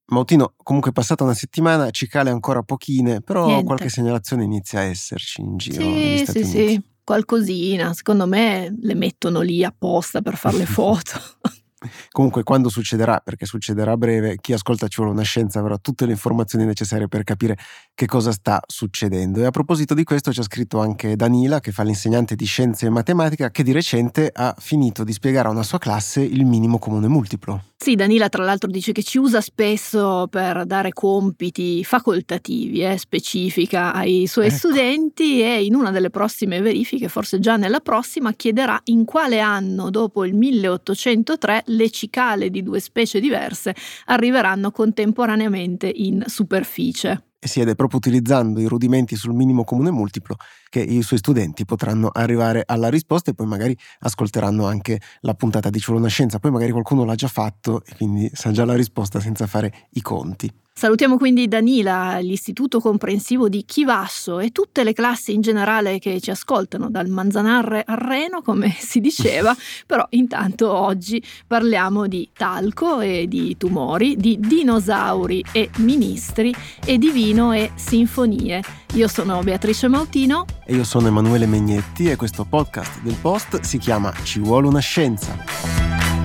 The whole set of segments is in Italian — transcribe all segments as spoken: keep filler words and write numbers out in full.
Mautino, comunque passata una settimana, cicale ancora pochine, però Niente. qualche segnalazione inizia a esserci in giro negli Sì, Stati sì, Uniti. sì, qualcosina. Secondo me le mettono lì apposta per far le foto. Comunque quando succederà, perché succederà a breve, chi ascolta Ci vuole una scienza avrà tutte le informazioni necessarie per capire che cosa sta succedendo. E a proposito di questo ci ha scritto anche Danila, che fa l'insegnante di scienze e matematica, che di recente ha finito di spiegare a una sua classe il minimo comune multiplo. Sì, Danila tra l'altro dice che ci usa spesso per dare compiti facoltativi, eh, specifica ai suoi Ecco. studenti, e in una delle prossime verifiche, forse già nella prossima, chiederà in quale anno dopo il milleottocentotre le cicale di due specie diverse arriveranno contemporaneamente in superficie. E si vede proprio utilizzando i rudimenti sul minimo comune multiplo che i suoi studenti potranno arrivare alla risposta, e poi magari ascolteranno anche la puntata di Ci vuole una scienza. Poi magari qualcuno l'ha già fatto e quindi sa già la risposta senza fare i conti. Salutiamo quindi Danila, l'Istituto Comprensivo di Chivasso e tutte le classi in generale che ci ascoltano, dal Manzanarre al Reno, come si diceva. Però intanto oggi parliamo di talco e di tumori, di dinosauri e ministri, e di vino e sinfonie. Io sono Beatrice Mautino. E io sono Emanuele Megnetti, e questo podcast del Post si chiama Ci vuole una scienza.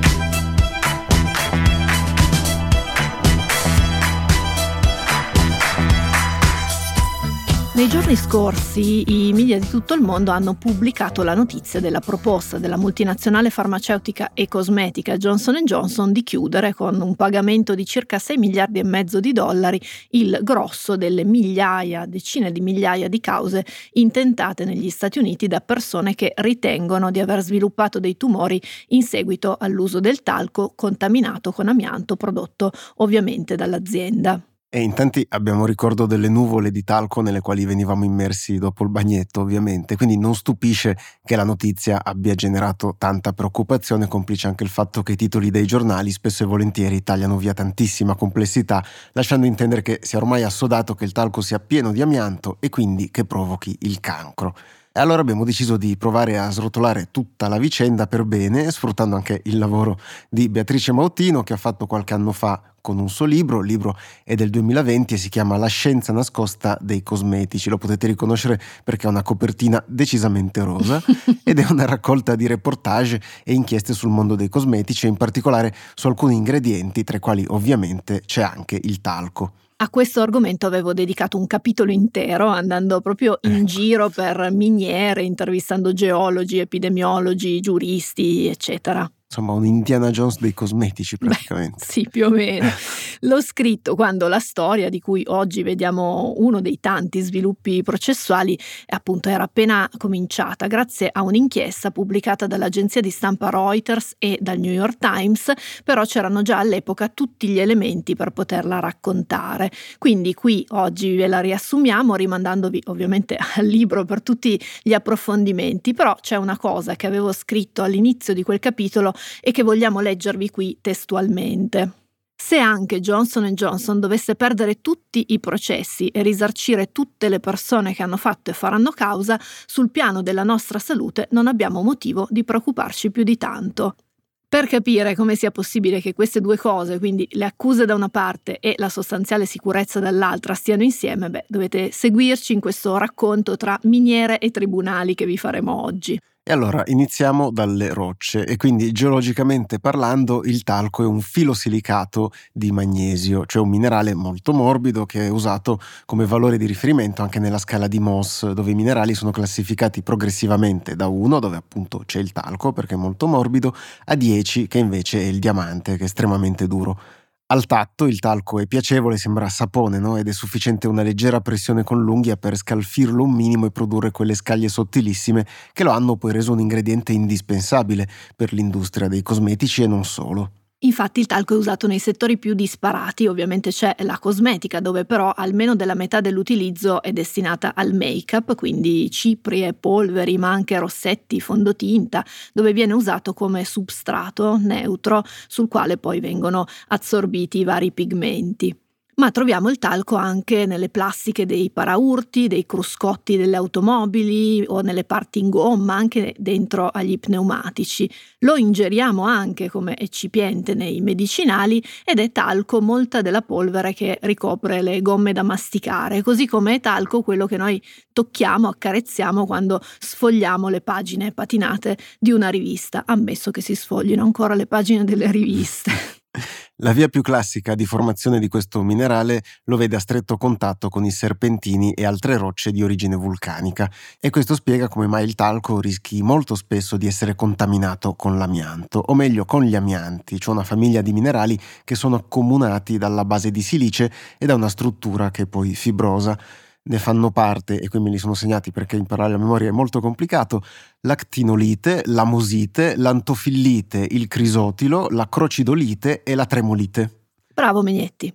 Nei giorni scorsi i media di tutto il mondo hanno pubblicato la notizia della proposta della multinazionale farmaceutica e cosmetica Johnson and Johnson di chiudere con un pagamento di circa sei miliardi e mezzo di dollari il grosso delle migliaia, decine di migliaia di cause intentate negli Stati Uniti da persone che ritengono di aver sviluppato dei tumori in seguito all'uso del talco contaminato con amianto prodotto ovviamente dall'azienda. E in tanti abbiamo ricordo delle nuvole di talco nelle quali venivamo immersi dopo il bagnetto, ovviamente, quindi non stupisce che la notizia abbia generato tanta preoccupazione, complice anche il fatto che i titoli dei giornali spesso e volentieri tagliano via tantissima complessità, lasciando intendere che sia ormai assodato che il talco sia pieno di amianto e quindi che provochi il cancro. E allora abbiamo deciso di provare a srotolare tutta la vicenda per bene, sfruttando anche il lavoro di Beatrice Mautino, che ha fatto qualche anno fa con un suo libro. Il libro è del duemilaventi e si chiama La scienza nascosta dei cosmetici. Lo potete riconoscere perché ha una copertina decisamente rosa ed è una raccolta di reportage e inchieste sul mondo dei cosmetici, e in particolare su alcuni ingredienti, tra i quali ovviamente c'è anche il talco. A questo argomento avevo dedicato un capitolo intero, andando proprio in Ecco. giro per miniere, intervistando geologi, epidemiologi, giuristi, eccetera. Insomma, un Indiana Jones dei cosmetici praticamente. Beh, sì, più o meno. L'ho scritto quando la storia, di cui oggi vediamo uno dei tanti sviluppi processuali, appunto era appena cominciata, grazie a un'inchiesta pubblicata dall'agenzia di stampa Reuters e dal New York Times, però c'erano già all'epoca tutti gli elementi per poterla raccontare. Quindi qui oggi ve la riassumiamo, rimandandovi ovviamente al libro per tutti gli approfondimenti, però c'è una cosa che avevo scritto all'inizio di quel capitolo e che vogliamo leggervi qui testualmente. Se anche Johnson and Johnson dovesse perdere tutti i processi e risarcire tutte le persone che hanno fatto e faranno causa, sul piano della nostra salute non abbiamo motivo di preoccuparci più di tanto. Per capire come sia possibile che queste due cose, quindi le accuse da una parte e la sostanziale sicurezza dall'altra, stiano insieme, beh, dovete seguirci in questo racconto tra miniere e tribunali che vi faremo oggi. E allora iniziamo dalle rocce, e quindi geologicamente parlando il talco è un filosilicato di magnesio, cioè un minerale molto morbido che è usato come valore di riferimento anche nella scala di Mohs, dove i minerali sono classificati progressivamente da uno, dove appunto c'è il talco perché è molto morbido, a dieci, che invece è il diamante, che è estremamente duro. Al tatto il talco è piacevole, sembra sapone, no? Ed è sufficiente una leggera pressione con l'unghia per scalfirlo un minimo e produrre quelle scaglie sottilissime che lo hanno poi reso un ingrediente indispensabile per l'industria dei cosmetici e non solo. Infatti il talco è usato nei settori più disparati, ovviamente c'è la cosmetica, dove però almeno della metà dell'utilizzo è destinata al make-up, quindi ciprie, polveri, ma anche rossetti, fondotinta, dove viene usato come substrato neutro sul quale poi vengono assorbiti i vari pigmenti. Ma troviamo il talco anche nelle plastiche dei paraurti, dei cruscotti delle automobili o nelle parti in gomma, anche dentro agli pneumatici. Lo ingeriamo anche come eccipiente nei medicinali ed è talco molta della polvere che ricopre le gomme da masticare, così come è talco quello che noi tocchiamo, accarezziamo quando sfogliamo le pagine patinate di una rivista, ammesso che si sfoglino ancora le pagine delle riviste. La via più classica di formazione di questo minerale lo vede a stretto contatto con i serpentini e altre rocce di origine vulcanica, e questo spiega come mai il talco rischi molto spesso di essere contaminato con l'amianto, o meglio con gli amianti, cioè una famiglia di minerali che sono accomunati dalla base di silice e da una struttura che è poi fibrosa. Ne fanno parte, e qui me li sono segnati perché imparare la memoria è molto complicato, l'actinolite, la mosite, l'antofillite, il crisotilo, la crocidolite e la tremolite. Bravo Megnetti.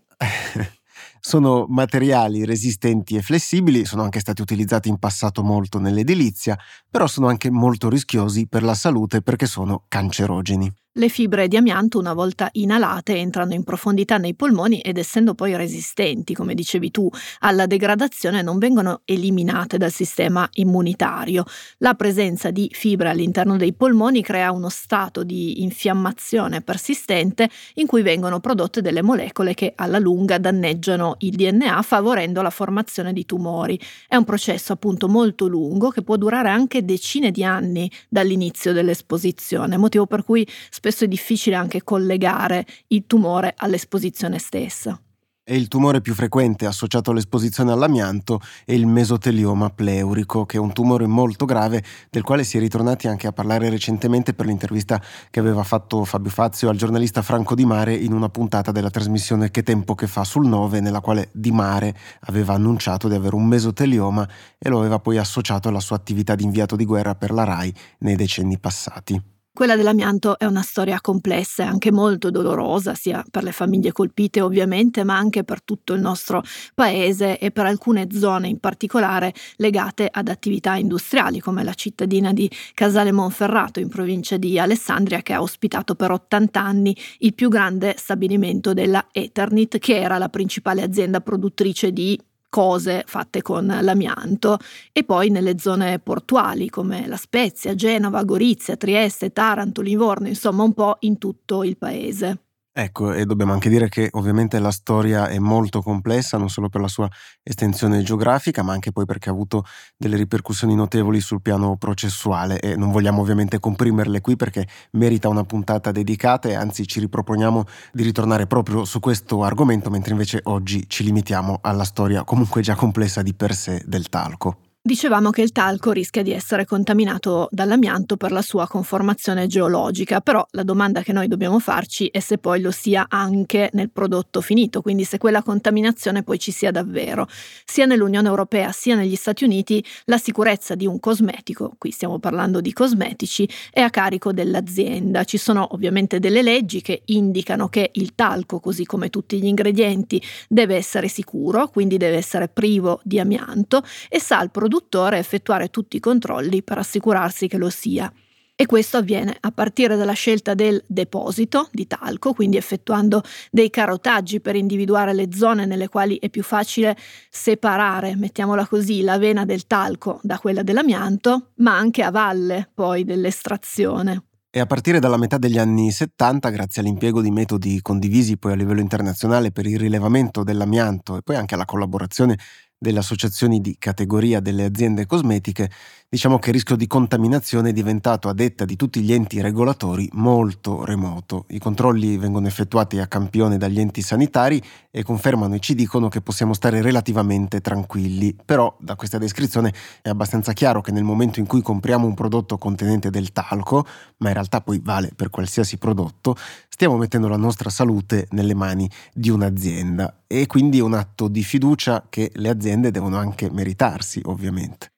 Sono materiali resistenti e flessibili, sono anche stati utilizzati in passato molto nell'edilizia, però sono anche molto rischiosi per la salute perché sono cancerogeni. Le fibre di amianto, una volta inalate, entrano in profondità nei polmoni ed essendo poi resistenti, come dicevi tu, alla degradazione, non vengono eliminate dal sistema immunitario. La presenza di fibre all'interno dei polmoni crea uno stato di infiammazione persistente in cui vengono prodotte delle molecole che alla lunga danneggiano il D N A, favorendo la formazione di tumori. È un processo appunto molto lungo che può durare anche decine di anni dall'inizio dell'esposizione, motivo per cui spesso è difficile anche collegare il tumore all'esposizione stessa. E il tumore più frequente associato all'esposizione all'amianto è il mesotelioma pleurico, che è un tumore molto grave del quale si è ritornati anche a parlare recentemente per l'intervista che aveva fatto Fabio Fazio al giornalista Franco Di Mare in una puntata della trasmissione Che tempo che fa sul nove, nella quale Di Mare aveva annunciato di avere un mesotelioma e lo aveva poi associato alla sua attività di inviato di guerra per la RAI nei decenni passati. Quella dell'amianto è una storia complessa e anche molto dolorosa, sia per le famiglie colpite ovviamente, ma anche per tutto il nostro paese e per alcune zone in particolare legate ad attività industriali, come la cittadina di Casale Monferrato in provincia di Alessandria, che ha ospitato per ottanta anni il più grande stabilimento della Eternit, che era la principale azienda produttrice di cose fatte con l'amianto, e poi nelle zone portuali come La Spezia, Genova, Gorizia, Trieste, Taranto, Livorno, insomma un po' in tutto il paese. Ecco, e dobbiamo anche dire che ovviamente la storia è molto complessa, non solo per la sua estensione geografica, ma anche poi perché ha avuto delle ripercussioni notevoli sul piano processuale, e non vogliamo ovviamente comprimerle qui perché merita una puntata dedicata, e anzi ci riproponiamo di ritornare proprio su questo argomento, mentre invece oggi ci limitiamo alla storia comunque già complessa di per sé del talco. Dicevamo che il talco rischia di essere contaminato dall'amianto per la sua conformazione geologica, però la domanda che noi dobbiamo farci è se poi lo sia anche nel prodotto finito, quindi se quella contaminazione poi ci sia davvero. Sia nell'Unione Europea sia negli Stati Uniti la sicurezza di un cosmetico, qui stiamo parlando di cosmetici, è a carico dell'azienda. Ci sono ovviamente delle leggi che indicano che il talco, così come tutti gli ingredienti, deve essere sicuro, quindi deve essere privo di amianto, e sa il produttore effettuare tutti i controlli per assicurarsi che lo sia. E questo avviene a partire dalla scelta del deposito di talco, quindi effettuando dei carotaggi per individuare le zone nelle quali è più facile separare, mettiamola così, la vena del talco da quella dell'amianto, ma anche a valle poi dell'estrazione. E a partire dalla metà degli anni settanta, grazie all'impiego di metodi condivisi poi a livello internazionale per il rilevamento dell'amianto e poi anche alla collaborazione delle associazioni di categoria delle aziende cosmetiche, diciamo che il rischio di contaminazione è diventato, a detta di tutti gli enti regolatori, molto remoto. I controlli vengono effettuati a campione dagli enti sanitari e confermano e ci dicono che possiamo stare relativamente tranquilli. Però da questa descrizione è abbastanza chiaro che nel momento in cui compriamo un prodotto contenente del talco, ma in realtà poi vale per qualsiasi prodotto, stiamo mettendo la nostra salute nelle mani di un'azienda, e quindi è un atto di fiducia che le aziende devono anche meritarsi, ovviamente.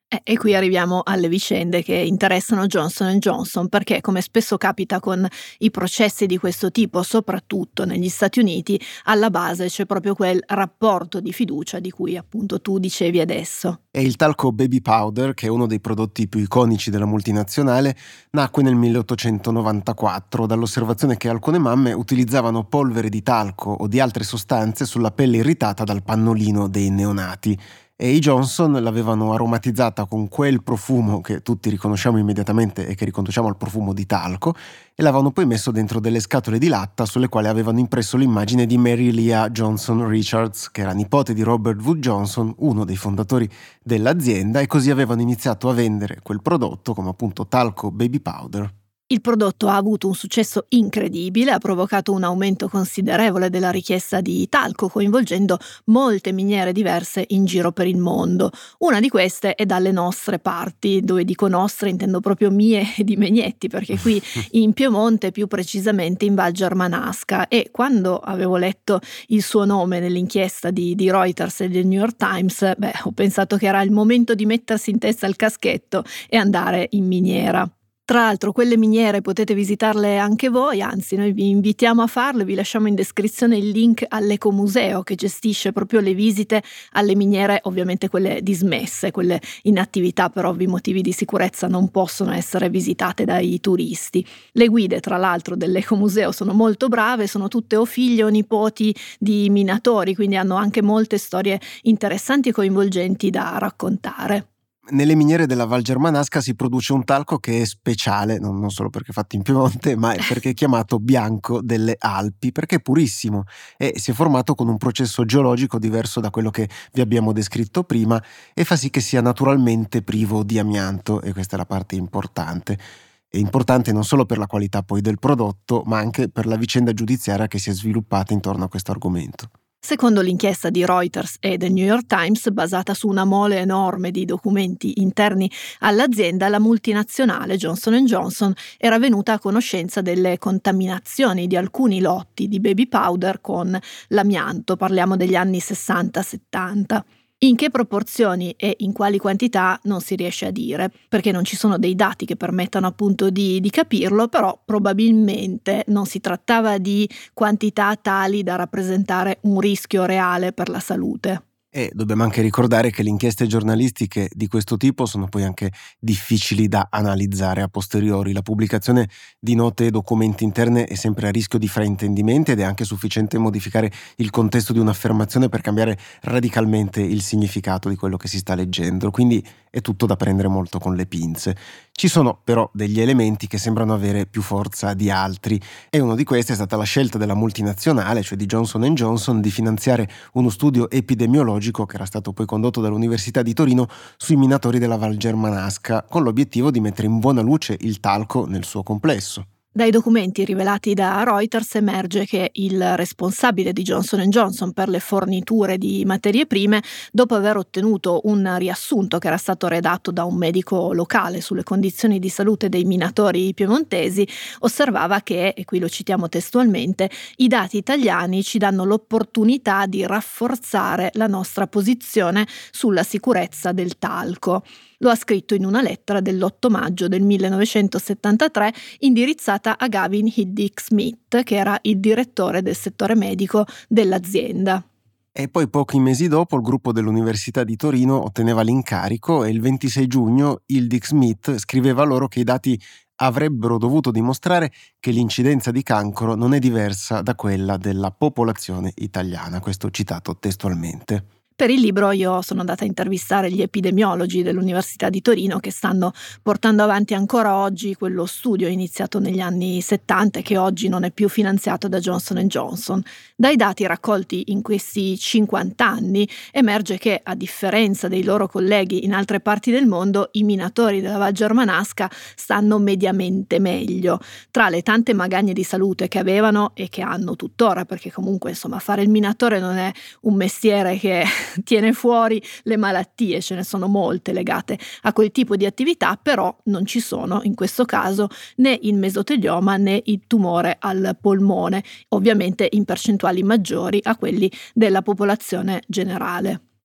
Eh, e qui arriviamo alle vicende che interessano Johnson and Johnson, perché come spesso capita con i processi di questo tipo, soprattutto negli Stati Uniti, alla base c'è proprio quel rapporto di fiducia di cui appunto tu dicevi adesso. E il talco baby powder, che è uno dei prodotti più iconici della multinazionale, nacque nel milleottocentonovantaquattro dall'osservazione che alcune mamme utilizzavano polvere di talco o di altre sostanze sulla pelle irritata dal pannolino dei neonati. E i Johnson l'avevano aromatizzata con quel profumo che tutti riconosciamo immediatamente e che riconduciamo al profumo di talco, e l'avevano poi messo dentro delle scatole di latta sulle quali avevano impresso l'immagine di Mary Leah Johnson Richards, che era nipote di Robert Wood Johnson, uno dei fondatori dell'azienda, e così avevano iniziato a vendere quel prodotto come appunto talco baby powder. Il prodotto ha avuto un successo incredibile, ha provocato un aumento considerevole della richiesta di talco, coinvolgendo molte miniere diverse in giro per il mondo. Una di queste è dalle nostre parti, dove dico nostre intendo proprio mie e di Megnetti, perché qui in Piemonte, più precisamente in Val Germanasca, e quando avevo letto il suo nome nell'inchiesta di, di Reuters e del New York Times, beh, ho pensato che era il momento di mettersi in testa il caschetto e andare in miniera. Tra l'altro quelle miniere potete visitarle anche voi, anzi noi vi invitiamo a farlo, vi lasciamo in descrizione il link all'Ecomuseo che gestisce proprio le visite alle miniere, ovviamente quelle dismesse, quelle in attività per ovvi motivi di sicurezza non possono essere visitate dai turisti. Le guide tra l'altro dell'Ecomuseo sono molto brave, sono tutte o figlie o nipoti di minatori, quindi hanno anche molte storie interessanti e coinvolgenti da raccontare. Nelle miniere della Val Germanasca si produce un talco che è speciale, non, non solo perché è fatto in Piemonte, ma è perché è chiamato bianco delle Alpi, perché è purissimo e si è formato con un processo geologico diverso da quello che vi abbiamo descritto prima e fa sì che sia naturalmente privo di amianto, e questa è la parte importante. È importante non solo per la qualità poi del prodotto, ma anche per la vicenda giudiziaria che si è sviluppata intorno a questo argomento. Secondo l'inchiesta di Reuters e del New York Times, basata su una mole enorme di documenti interni all'azienda, la multinazionale Johnson and Johnson era venuta a conoscenza delle contaminazioni di alcuni lotti di baby powder con l'amianto, parliamo degli anni sessanta settanta. In che proporzioni e in quali quantità non si riesce a dire, perché non ci sono dei dati che permettano appunto di, di capirlo, però probabilmente non si trattava di quantità tali da rappresentare un rischio reale per la salute. E dobbiamo anche ricordare che le inchieste giornalistiche di questo tipo sono poi anche difficili da analizzare a posteriori. La pubblicazione di note e documenti interne è sempre a rischio di fraintendimenti ed è anche sufficiente modificare il contesto di un'affermazione per cambiare radicalmente il significato di quello che si sta leggendo. Quindi è tutto da prendere molto con le pinze. Ci sono però degli elementi che sembrano avere più forza di altri, e uno di questi è stata la scelta della multinazionale, cioè di Johnson and Johnson, di finanziare uno studio epidemiologico che era stato poi condotto dall'Università di Torino sui minatori della Val Germanasca, con l'obiettivo di mettere in buona luce il talco nel suo complesso. Dai documenti rivelati da Reuters emerge che il responsabile di Johnson and Johnson per le forniture di materie prime, dopo aver ottenuto un riassunto che era stato redatto da un medico locale sulle condizioni di salute dei minatori piemontesi, osservava che, e qui lo citiamo testualmente, i dati italiani ci danno l'opportunità di rafforzare la nostra posizione sulla sicurezza del talco. Lo ha scritto in una lettera dell'otto maggio del millenovecentosettantatré indirizzata a Gavin Hiddick Smith, che era il direttore del settore medico dell'azienda. E poi pochi mesi dopo il gruppo dell'Università di Torino otteneva l'incarico e il ventisei giugno Hiddick Smith scriveva loro che i dati avrebbero dovuto dimostrare che l'incidenza di cancro non è diversa da quella della popolazione italiana, questo citato testualmente. Per il libro io sono andata a intervistare gli epidemiologi dell'Università di Torino che stanno portando avanti ancora oggi quello studio iniziato negli anni settanta e che oggi non è più finanziato da Johnson and Johnson. Dai dati raccolti in questi cinquanta anni emerge che, a differenza dei loro colleghi in altre parti del mondo, i minatori della Val Germanasca stanno mediamente meglio. Tra le tante magagne di salute che avevano e che hanno tuttora, perché comunque insomma fare il minatore non è un mestiere che tiene fuori le malattie, ce ne sono molte legate a quel tipo di attività, però non ci sono in questo caso né il mesotelioma né il tumore al polmone, ovviamente in percentuali maggiori a quelli della popolazione generale.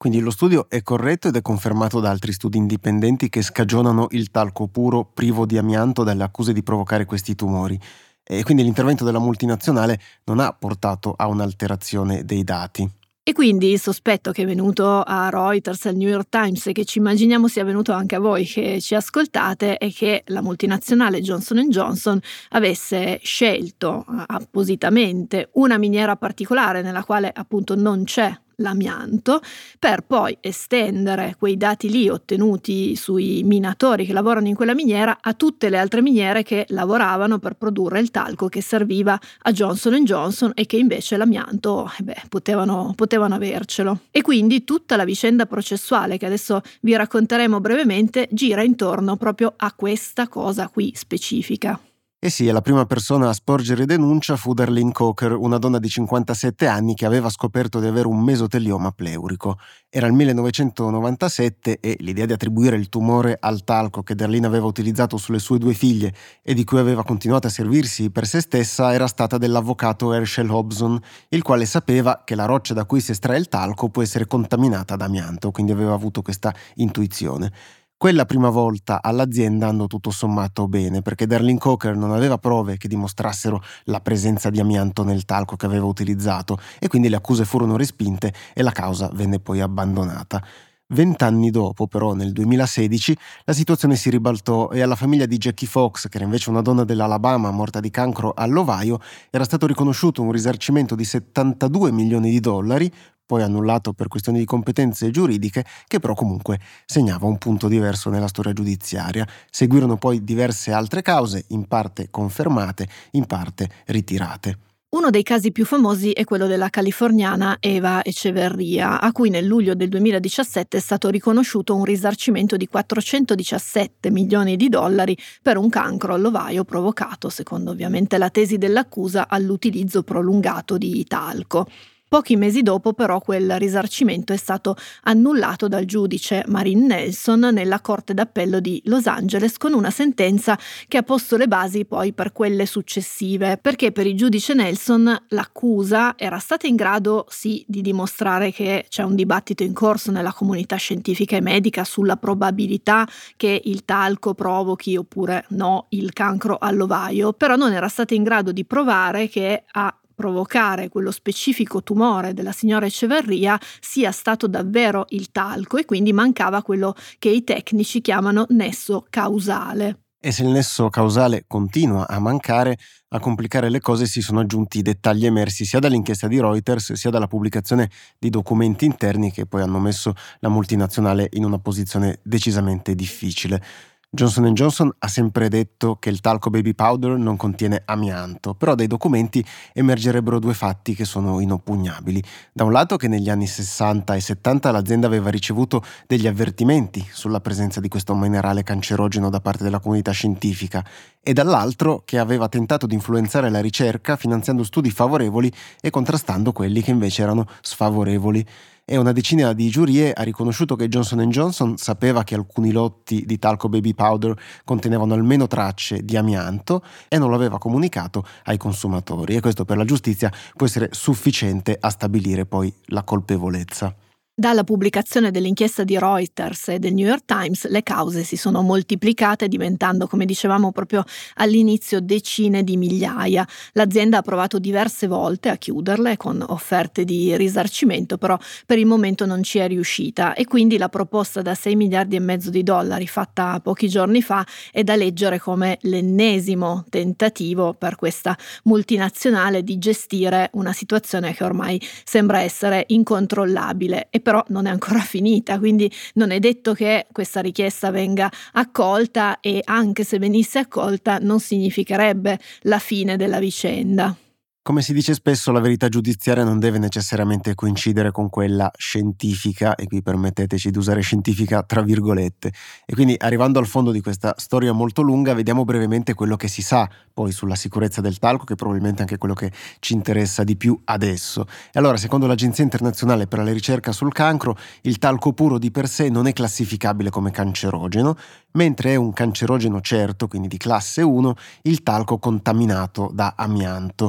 Quindi lo studio è corretto ed è confermato da altri studi indipendenti che scagionano il talco puro privo di amianto dalle accuse di provocare questi tumori. E quindi l'intervento della multinazionale non ha portato a un'alterazione dei dati. E quindi il sospetto che è venuto a Reuters, al New York Times e che ci immaginiamo sia venuto anche a voi che ci ascoltate è che la multinazionale Johnson and Johnson avesse scelto appositamente una miniera particolare nella quale appunto non c'è l'amianto, per poi estendere quei dati lì ottenuti sui minatori che lavorano in quella miniera a tutte le altre miniere che lavoravano per produrre il talco che serviva a Johnson and Johnson e che invece l'amianto eh beh, potevano, potevano avercelo. E quindi tutta la vicenda processuale che adesso vi racconteremo brevemente gira intorno proprio a questa cosa qui specifica. Eh sì, e la prima persona a sporgere denuncia fu Darlene Coker, una donna di cinquantasette anni che aveva scoperto di avere un mesotelioma pleurico. Era il millenovecentonovantasette e l'idea di attribuire il tumore al talco che Darlene aveva utilizzato sulle sue due figlie e di cui aveva continuato a servirsi per se stessa era stata dell'avvocato Herschel Hobson, il quale sapeva che la roccia da cui si estrae il talco può essere contaminata da amianto, quindi aveva avuto questa intuizione. Quella prima volta all'azienda andò tutto sommato bene, perché Darlene Coker non aveva prove che dimostrassero la presenza di amianto nel talco che aveva utilizzato e quindi le accuse furono respinte e la causa venne poi abbandonata. Vent'anni dopo, però, nel duemilasedici, la situazione si ribaltò e alla famiglia di Jackie Fox, che era invece una donna dell'Alabama morta di cancro all'ovaio, era stato riconosciuto un risarcimento di settantadue milioni di dollari, poi annullato per questioni di competenze giuridiche, che però comunque segnava un punto diverso nella storia giudiziaria. Seguirono poi diverse altre cause, in parte confermate, in parte ritirate. Uno dei casi più famosi è quello della californiana Eva Echeverria, a cui nel luglio del duemiladiciassette è stato riconosciuto un risarcimento di quattrocentodiciassette milioni di dollari per un cancro all'ovaio provocato, secondo ovviamente la tesi dell'accusa, all'utilizzo prolungato di talco. Pochi mesi dopo però quel risarcimento è stato annullato dal giudice Marin Nelson nella Corte d'Appello di Los Angeles con una sentenza che ha posto le basi poi per quelle successive, perché per il giudice Nelson l'accusa era stata in grado sì di dimostrare che c'è un dibattito in corso nella comunità scientifica e medica sulla probabilità che il talco provochi oppure no il cancro all'ovaio, però non era stata in grado di provare che a provocare quello specifico tumore della signora Echeverria sia stato davvero il talco e quindi mancava quello che i tecnici chiamano nesso causale. E se il nesso causale continua a mancare, a complicare le cose si sono aggiunti i dettagli emersi sia dall'inchiesta di Reuters sia dalla pubblicazione di documenti interni che poi hanno messo la multinazionale in una posizione decisamente difficile. Johnson and Johnson ha sempre detto che il talco baby powder non contiene amianto, però dai documenti emergerebbero due fatti che sono inoppugnabili. Da un lato che negli anni sessanta e settanta l'azienda aveva ricevuto degli avvertimenti sulla presenza di questo minerale cancerogeno da parte della comunità scientifica e dall'altro che aveva tentato di influenzare la ricerca finanziando studi favorevoli e contrastando quelli che invece erano sfavorevoli. E una decina di giurie ha riconosciuto che Johnson and Johnson sapeva che alcuni lotti di talco baby powder contenevano almeno tracce di amianto e non lo aveva comunicato ai consumatori, e questo per la giustizia può essere sufficiente a stabilire poi la colpevolezza. Dalla pubblicazione dell'inchiesta di Reuters e del New York Times le cause si sono moltiplicate diventando, come dicevamo proprio all'inizio, decine di migliaia. L'azienda ha provato diverse volte a chiuderle con offerte di risarcimento, però per il momento non ci è riuscita e quindi la proposta da sei miliardi e mezzo di dollari fatta pochi giorni fa è da leggere come l'ennesimo tentativo per questa multinazionale di gestire una situazione che ormai sembra essere incontrollabile. E però non è ancora finita, quindi non è detto che questa richiesta venga accolta e anche se venisse accolta non significherebbe la fine della vicenda. Come si dice spesso, la verità giudiziaria non deve necessariamente coincidere con quella scientifica, e qui permetteteci di usare scientifica tra virgolette. E quindi, arrivando al fondo di questa storia molto lunga, vediamo brevemente quello che si sa poi sulla sicurezza del talco, che è probabilmente anche quello che ci interessa di più adesso. E allora, secondo l'Agenzia Internazionale per la Ricerca sul Cancro, il talco puro di per sé non è classificabile come cancerogeno, mentre è un cancerogeno certo, quindi di classe uno, il talco contaminato da amianto. E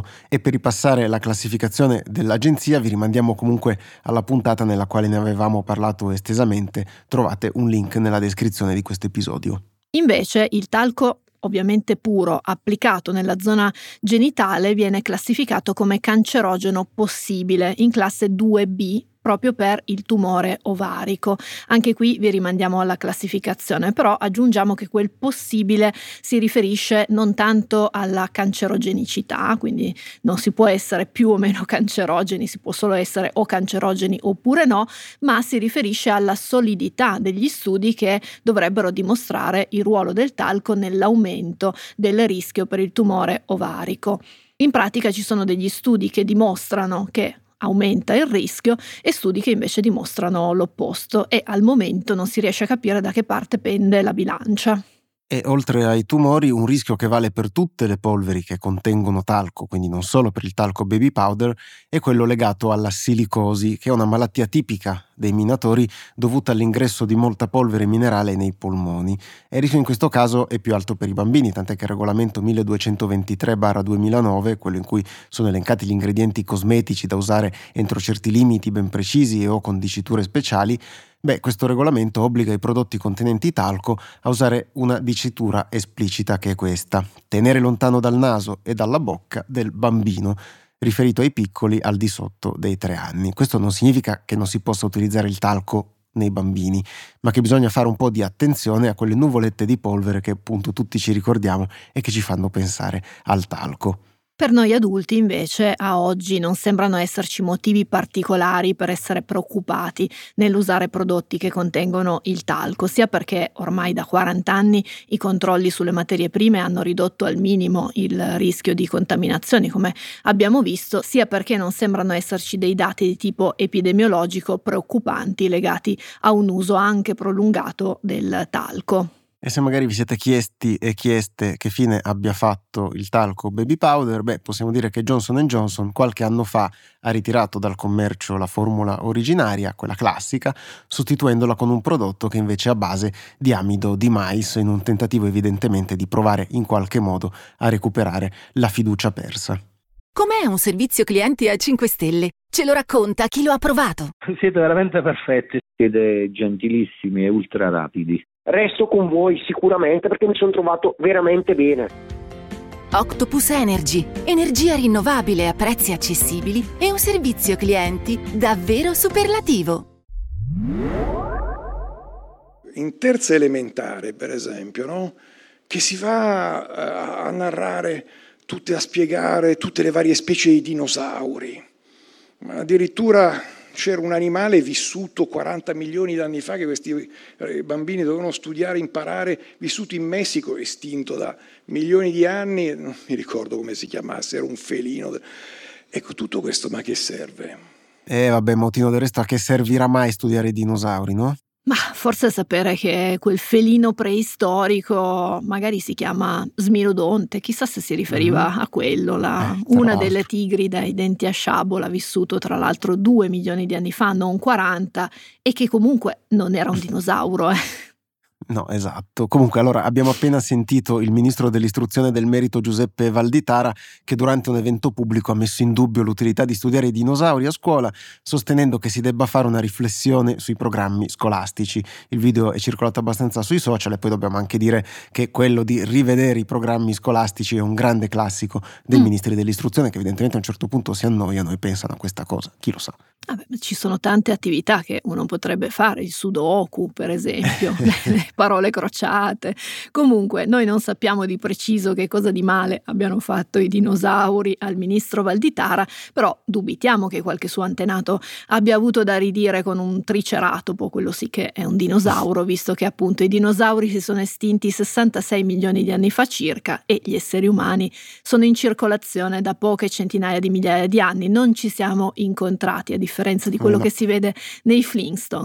per ripassare la classificazione dell'agenzia vi rimandiamo comunque alla puntata nella quale ne avevamo parlato estesamente, trovate un link nella descrizione di questo episodio. Invece il talco, ovviamente puro, applicato nella zona genitale, viene classificato come cancerogeno possibile in classe due B, proprio per il tumore ovarico. Anche qui vi rimandiamo alla classificazione, però aggiungiamo che quel possibile si riferisce non tanto alla cancerogenicità, quindi non si può essere più o meno cancerogeni, si può solo essere o cancerogeni oppure no, ma si riferisce alla solidità degli studi che dovrebbero dimostrare il ruolo del talco nell'aumento del rischio per il tumore ovarico. In pratica ci sono degli studi che dimostrano che aumenta il rischio e studi che invece dimostrano l'opposto, e al momento non si riesce a capire da che parte pende la bilancia. E oltre ai tumori, un rischio che vale per tutte le polveri che contengono talco, quindi non solo per il talco baby powder, è quello legato alla silicosi, che è una malattia tipica dei minatori dovuta all'ingresso di molta polvere minerale nei polmoni. E il rischio in questo caso è più alto per i bambini, tant'è che il regolamento milleduecentoventitré duemilanove, quello in cui sono elencati gli ingredienti cosmetici da usare entro certi limiti ben precisi e o con diciture speciali, beh, questo regolamento obbliga i prodotti contenenti talco a usare una dicitura esplicita, che è questa: tenere lontano dal naso e dalla bocca del bambino, riferito ai piccoli al di sotto dei tre anni. Questo non significa che non si possa utilizzare il talco nei bambini, ma che bisogna fare un po' di attenzione a quelle nuvolette di polvere che appunto tutti ci ricordiamo e che ci fanno pensare al talco. Per noi adulti, invece, a oggi non sembrano esserci motivi particolari per essere preoccupati nell'usare prodotti che contengono il talco, sia perché ormai da quaranta anni i controlli sulle materie prime hanno ridotto al minimo il rischio di contaminazioni, come abbiamo visto, sia perché non sembrano esserci dei dati di tipo epidemiologico preoccupanti legati a un uso anche prolungato del talco. E se magari vi siete chiesti e chieste che fine abbia fatto il talco baby powder, beh, possiamo dire che Johnson and Johnson qualche anno fa ha ritirato dal commercio la formula originaria, quella classica, sostituendola con un prodotto che invece è a base di amido di mais, in un tentativo evidentemente di provare in qualche modo a recuperare la fiducia persa. Com'è un servizio clienti a cinque stelle? Ce lo racconta chi lo ha provato. Siete veramente perfetti, siete gentilissimi e ultra rapidi. Resto con voi sicuramente perché mi sono trovato veramente bene. Octopus Energy, energia rinnovabile a prezzi accessibili e un servizio clienti davvero superlativo. In terza elementare, per esempio, no? Che si va a narrare, tutte, a spiegare tutte le varie specie di dinosauri. Ma addirittura c'era un animale vissuto quaranta milioni di anni fa che questi bambini dovevano studiare, imparare, vissuto in Messico, estinto da milioni di anni, non mi ricordo come si chiamasse, era un felino. Ecco, tutto questo, ma che serve? Eh vabbè, Mautino, del resto a che servirà mai studiare i dinosauri, no? Ma forse sapere che quel felino preistorico magari si chiama Smirodonte, chissà se si riferiva mm. a quello, la, eh, una l'altro. Delle tigri dai denti a sciabola, vissuto tra l'altro due milioni di anni fa, non quaranta, e che comunque non era un dinosauro, eh. No, esatto. Comunque, allora, abbiamo appena sentito il ministro dell'istruzione e del merito Giuseppe Valditara, che durante un evento pubblico ha messo in dubbio l'utilità di studiare i dinosauri a scuola, sostenendo che si debba fare una riflessione sui programmi scolastici. Il video è circolato abbastanza sui social, e poi dobbiamo anche dire che quello di rivedere i programmi scolastici è un grande classico dei mm. ministri dell'istruzione, che evidentemente a un certo punto si annoiano e pensano a questa cosa. Chi lo sa? Vabbè, ci sono tante attività che uno potrebbe fare, il sudoku per esempio, le parole crociate. Comunque noi non sappiamo di preciso che cosa di male abbiano fatto i dinosauri al ministro Valditara, però dubitiamo che qualche suo antenato abbia avuto da ridire con un triceratopo, quello sì che è un dinosauro, visto che appunto i dinosauri si sono estinti sessantasei milioni di anni fa circa e gli esseri umani sono in circolazione da poche centinaia di migliaia di anni. Non ci siamo incontrati, a differenza di quello no. che si vede nei Flintstones.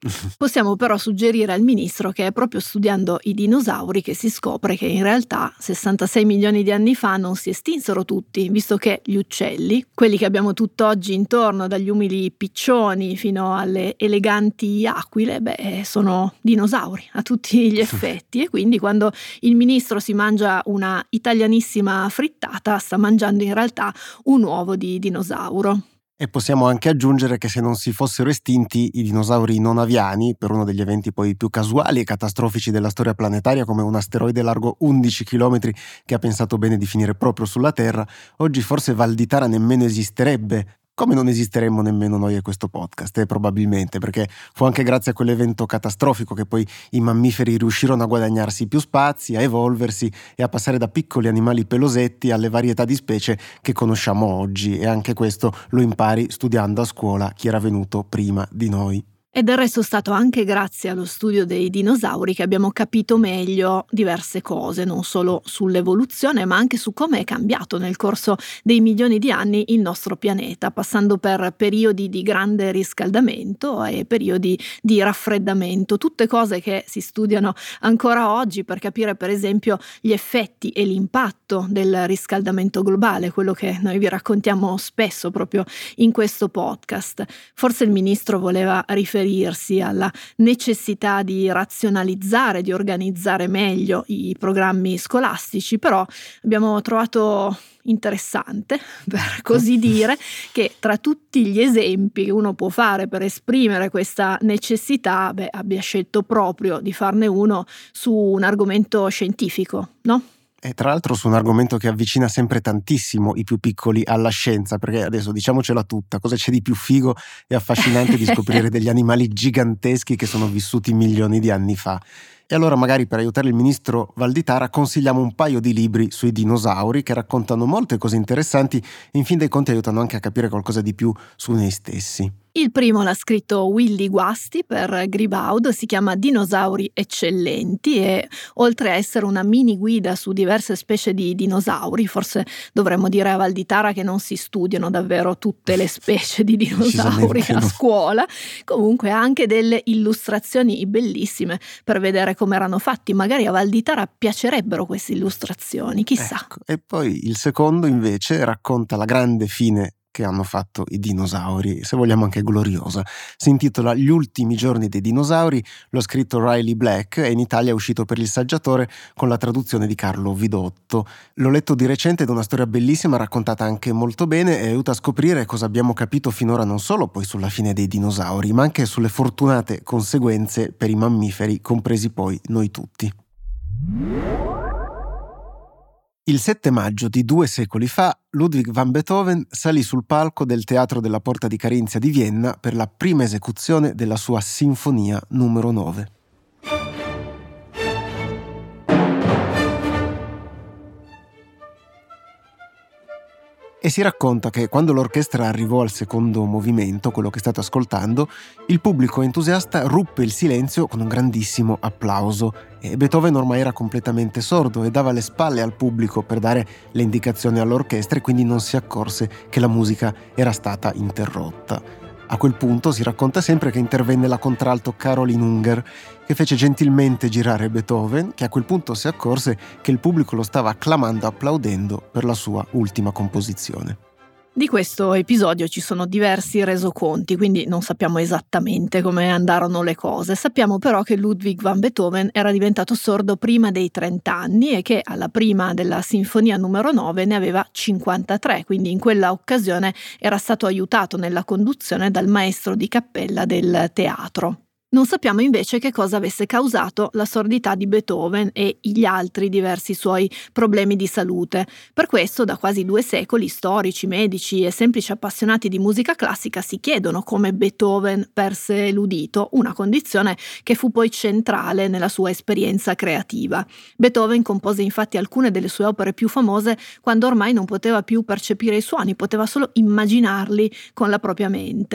Possiamo però suggerire al ministro che è proprio studiando i dinosauri che si scopre che in realtà sessantasei milioni di anni fa non si estinsero tutti, visto che gli uccelli, quelli che abbiamo tutt'oggi intorno, dagli umili piccioni fino alle eleganti aquile, beh, sono dinosauri a tutti gli effetti. E quindi quando il ministro si mangia una italianissima frittata sta mangiando in realtà un uovo di dinosauro. E possiamo anche aggiungere che se non si fossero estinti i dinosauri non aviani, per uno degli eventi poi più casuali e catastrofici della storia planetaria, come un asteroide largo undici chilometri che ha pensato bene di finire proprio sulla Terra, oggi forse Val di Tara nemmeno esisterebbe. Come non esisteremmo nemmeno noi a questo podcast, eh, probabilmente, perché fu anche grazie a quell'evento catastrofico che poi i mammiferi riuscirono a guadagnarsi più spazi, a evolversi e a passare da piccoli animali pelosetti alle varietà di specie che conosciamo oggi, e anche questo lo impari studiando a scuola chi era venuto prima di noi. E del resto è stato anche grazie allo studio dei dinosauri che abbiamo capito meglio diverse cose, non solo sull'evoluzione, ma anche su come è cambiato nel corso dei milioni di anni il nostro pianeta, passando per periodi di grande riscaldamento e periodi di raffreddamento, tutte cose che si studiano ancora oggi per capire per esempio gli effetti e l'impatto del riscaldamento globale, quello che noi vi raccontiamo spesso proprio in questo podcast. Forse il ministro voleva riferire alla necessità di razionalizzare, di organizzare meglio i programmi scolastici, però abbiamo trovato interessante, per così dire, che tra tutti gli esempi che uno può fare per esprimere questa necessità, beh, abbia scelto proprio di farne uno su un argomento scientifico, no? E tra l'altro su un argomento che avvicina sempre tantissimo i più piccoli alla scienza, perché adesso diciamocela tutta, cosa c'è di più figo e affascinante di scoprire degli animali giganteschi che sono vissuti milioni di anni fa? E allora magari per aiutare il ministro Val di Tara consigliamo un paio di libri sui dinosauri che raccontano molte cose interessanti e in fin dei conti aiutano anche a capire qualcosa di più su noi stessi. Il primo l'ha scritto Willy Guasti per Gribaud, si chiama Dinosauri eccellenti e oltre a essere una mini guida su diverse specie di dinosauri, forse dovremmo dire a Val di Tara che non si studiano davvero tutte le specie di dinosauri a no. scuola, comunque ha anche delle illustrazioni bellissime per vedere come erano fatti, magari a Val di Tara piacerebbero queste illustrazioni, chissà. Ecco. E poi il secondo invece racconta la grande fine che hanno fatto i dinosauri, se vogliamo anche gloriosa. Si intitola Gli ultimi giorni dei dinosauri, l'ha scritto Riley Black e in Italia è uscito per Il Saggiatore con la traduzione di Carlo Vidotto. L'ho letto di recente ed è una storia bellissima, raccontata anche molto bene e aiuta a scoprire cosa abbiamo capito finora non solo poi sulla fine dei dinosauri, ma anche sulle fortunate conseguenze per i mammiferi, compresi poi noi tutti. Il sette maggio di due secoli fa, Ludwig van Beethoven salì sul palco del Teatro della Porta di Carinzia di Vienna per la prima esecuzione della sua Sinfonia numero nove. E si racconta che quando l'orchestra arrivò al secondo movimento, quello che state ascoltando, il pubblico entusiasta ruppe il silenzio con un grandissimo applauso e Beethoven ormai era completamente sordo e dava le spalle al pubblico per dare le indicazioni all'orchestra e quindi non si accorse che la musica era stata interrotta. A quel punto si racconta sempre che intervenne la contralto Caroline Unger, che fece gentilmente girare Beethoven, che a quel punto si accorse che il pubblico lo stava acclamando, applaudendo per la sua ultima composizione. Di questo episodio ci sono diversi resoconti, quindi non sappiamo esattamente come andarono le cose. Sappiamo però che Ludwig van Beethoven era diventato sordo prima dei trenta anni e che alla prima della Sinfonia numero nove ne aveva cinquantatré, quindi in quella occasione era stato aiutato nella conduzione dal maestro di cappella del teatro. Non sappiamo invece che cosa avesse causato la sordità di Beethoven e gli altri diversi suoi problemi di salute. Per questo, da quasi due secoli, storici, medici e semplici appassionati di musica classica si chiedono come Beethoven perse l'udito, una condizione che fu poi centrale nella sua esperienza creativa. Beethoven compose infatti alcune delle sue opere più famose quando ormai non poteva più percepire i suoni, poteva solo immaginarli con la propria mente.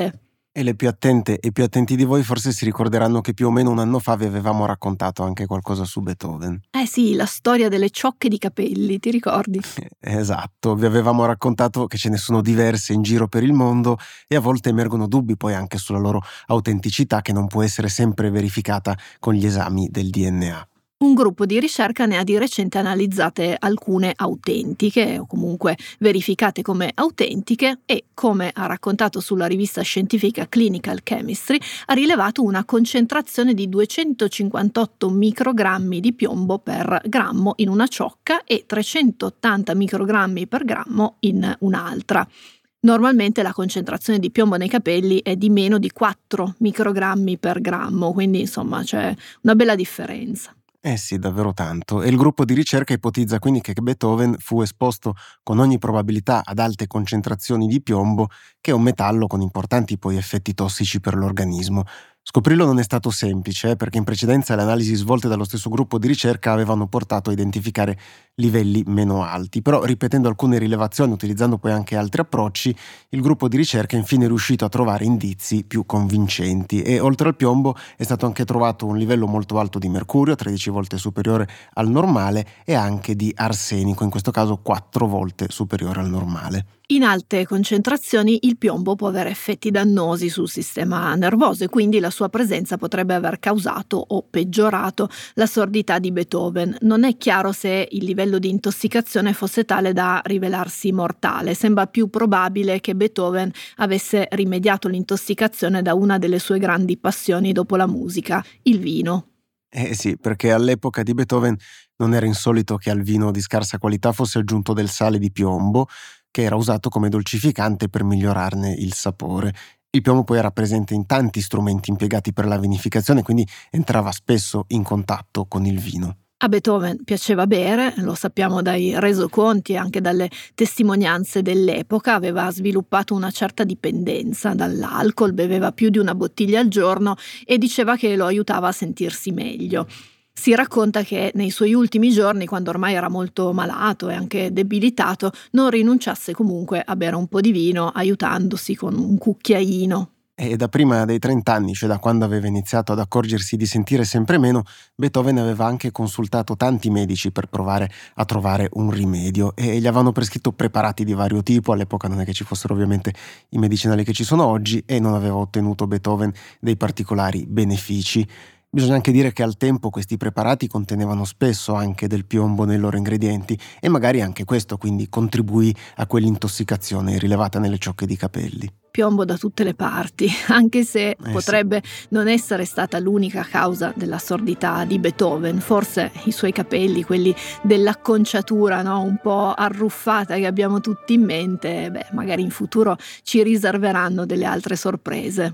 E le più attente e più attenti di voi forse si ricorderanno che più o meno un anno fa vi avevamo raccontato anche qualcosa su Beethoven. Eh sì, la storia delle ciocche di capelli, ti ricordi? Esatto, vi avevamo raccontato che ce ne sono diverse in giro per il mondo e a volte emergono dubbi poi anche sulla loro autenticità, che non può essere sempre verificata con gli esami del D N A. Un gruppo di ricerca ne ha di recente analizzate alcune autentiche, o comunque verificate come autentiche, e, come ha raccontato sulla rivista scientifica Clinical Chemistry, ha rilevato una concentrazione di duecentocinquantotto microgrammi di piombo per grammo in una ciocca e trecentottanta microgrammi per grammo in un'altra. Normalmente la concentrazione di piombo nei capelli è di meno di quattro microgrammi per grammo, quindi insomma c'è una bella differenza. Eh sì, davvero tanto. E il gruppo di ricerca ipotizza quindi che Beethoven fu esposto con ogni probabilità ad alte concentrazioni di piombo, che è un metallo con importanti poi effetti tossici per l'organismo. Scoprirlo non è stato semplice, eh, perché in precedenza le analisi svolte dallo stesso gruppo di ricerca avevano portato a identificare livelli meno alti, però ripetendo alcune rilevazioni, utilizzando poi anche altri approcci, il gruppo di ricerca è infine riuscito a trovare indizi più convincenti e oltre al piombo è stato anche trovato un livello molto alto di mercurio, tredici volte superiore al normale, e anche di arsenico, in questo caso quattro volte superiore al normale. In alte concentrazioni il piombo può avere effetti dannosi sul sistema nervoso e quindi la sua presenza potrebbe aver causato o peggiorato la sordità di Beethoven. Non è chiaro se il livello di intossicazione fosse tale da rivelarsi mortale. Sembra più probabile che Beethoven avesse rimediato l'intossicazione da una delle sue grandi passioni dopo la musica, il vino. Eh sì, perché all'epoca di Beethoven non era insolito che al vino di scarsa qualità fosse aggiunto del sale di piombo, che era usato come dolcificante per migliorarne il sapore. Il piombo poi era presente in tanti strumenti impiegati per la vinificazione, quindi entrava spesso in contatto con il vino. A Beethoven piaceva bere, lo sappiamo dai resoconti e anche dalle testimonianze dell'epoca. Aveva sviluppato una certa dipendenza dall'alcol, beveva più di una bottiglia al giorno e diceva che lo aiutava a sentirsi meglio. Si racconta che nei suoi ultimi giorni, quando ormai era molto malato e anche debilitato, non rinunciasse comunque a bere un po' di vino, aiutandosi con un cucchiaino. E da prima dei trenta anni, cioè da quando aveva iniziato ad accorgersi di sentire sempre meno, Beethoven aveva anche consultato tanti medici per provare a trovare un rimedio e gli avevano prescritto preparati di vario tipo. All'epoca non è che ci fossero ovviamente i medicinali che ci sono oggi e non aveva ottenuto Beethoven dei particolari benefici. Bisogna anche dire che al tempo questi preparati contenevano spesso anche del piombo nei loro ingredienti e magari anche questo quindi contribuì a quell'intossicazione rilevata nelle ciocche di capelli. Piombo da tutte le parti, anche se eh potrebbe sì. non essere stata l'unica causa della sordità di Beethoven. Forse i suoi capelli, quelli dell'acconciatura, no? Un po' arruffata che abbiamo tutti in mente, beh, magari in futuro ci riserveranno delle altre sorprese.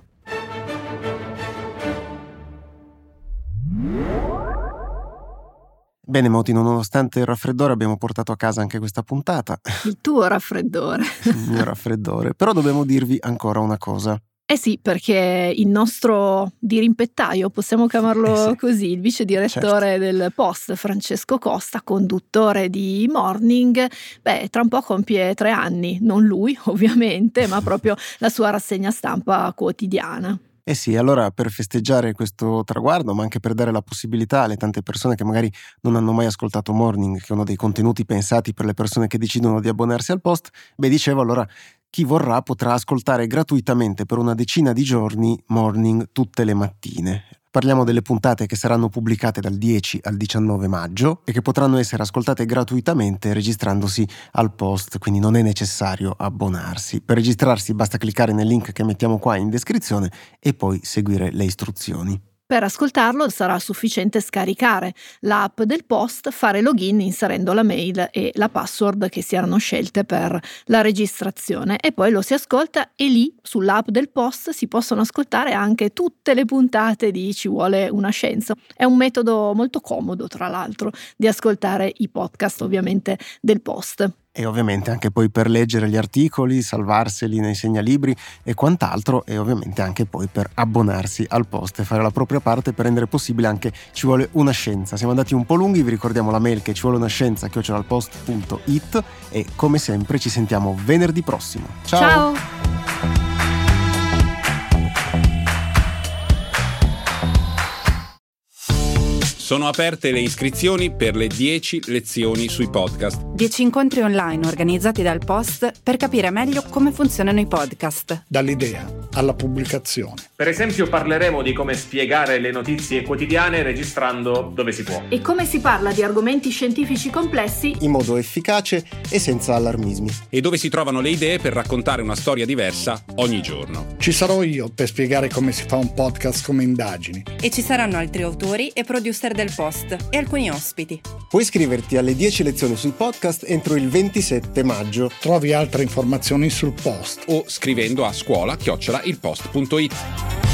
Bene Motino, nonostante il raffreddore abbiamo portato a casa anche questa puntata. Il tuo raffreddore. Il mio raffreddore. Però dobbiamo dirvi ancora una cosa. Eh sì, perché il nostro dirimpettaio, possiamo chiamarlo eh sì. così, il vice direttore certo. del Post, Francesco Costa, conduttore di Morning, beh, tra un po' compie tre anni, non lui ovviamente, ma proprio la sua rassegna stampa quotidiana. Eh sì, allora per festeggiare questo traguardo, ma anche per dare la possibilità alle tante persone che magari non hanno mai ascoltato Morning, che è uno dei contenuti pensati per le persone che decidono di abbonarsi al Post, beh dicevo allora chi vorrà potrà ascoltare gratuitamente per una decina di giorni Morning tutte le mattine. Parliamo delle puntate che saranno pubblicate dal dieci al diciannove maggio e che potranno essere ascoltate gratuitamente registrandosi al Post, quindi non è necessario abbonarsi. Per registrarsi basta cliccare nel link che mettiamo qua in descrizione e poi seguire le istruzioni. Per ascoltarlo sarà sufficiente scaricare l'app del Post, fare login inserendo la mail e la password che si erano scelte per la registrazione e poi lo si ascolta e lì sull'app del Post si possono ascoltare anche tutte le puntate di Ci vuole una scienza. È un metodo molto comodo, tra l'altro, di ascoltare i podcast ovviamente del Post. E ovviamente anche poi per leggere gli articoli, salvarseli nei segnalibri e quant'altro, e ovviamente anche poi per abbonarsi al Post e fare la propria parte per rendere possibile anche Ci vuole una scienza. Siamo andati un po' lunghi, vi ricordiamo la mail che ci vuole una scienza chiocciola al post punto it e come sempre ci sentiamo venerdì prossimo. Ciao! Ciao! Sono aperte le iscrizioni per le dieci lezioni sui podcast. dieci incontri online organizzati dal Post per capire meglio come funzionano i podcast. Dall'idea alla pubblicazione. Per esempio parleremo di come spiegare le notizie quotidiane registrando dove si può. E come si parla di argomenti scientifici complessi in modo efficace e senza allarmismi. E dove si trovano le idee per raccontare una storia diversa ogni giorno. Ci sarò io per spiegare come si fa un podcast come indagini. E ci saranno altri autori e producer del Post e alcuni ospiti. Puoi iscriverti alle dieci lezioni sul podcast entro il ventisette maggio. Trovi altre informazioni sul Post o scrivendo a scuola chiocciola il post punto it.